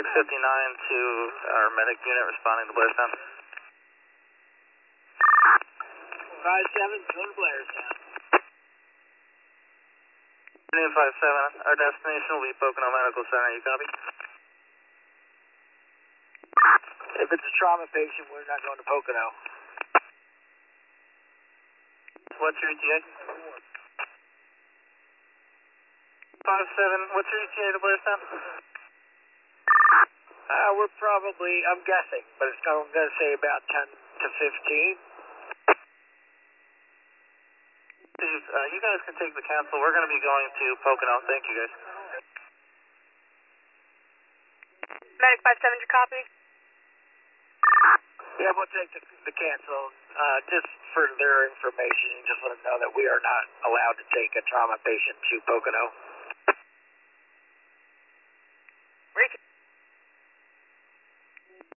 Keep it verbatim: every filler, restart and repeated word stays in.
six fifty-nine to our medic unit responding to Blairstown. five seven, go to Blairstown. Union five seven, our destination will be Pocono Medical Center, you copy? If it's a trauma patient, we're not going to Pocono. What's your E T A? five seven, what's your E T A to Blairstown? Uh, we're probably, I'm guessing, but it's going to say about ten to fifteen. Steve, uh, you guys can take the cancel. We're going to be going to Pocono. Thank you, guys. Medic five seven, your copy? Yeah, we'll take the, the cancel. Uh, just for their information, just let them know that we are not allowed to take a trauma patient to Pocono.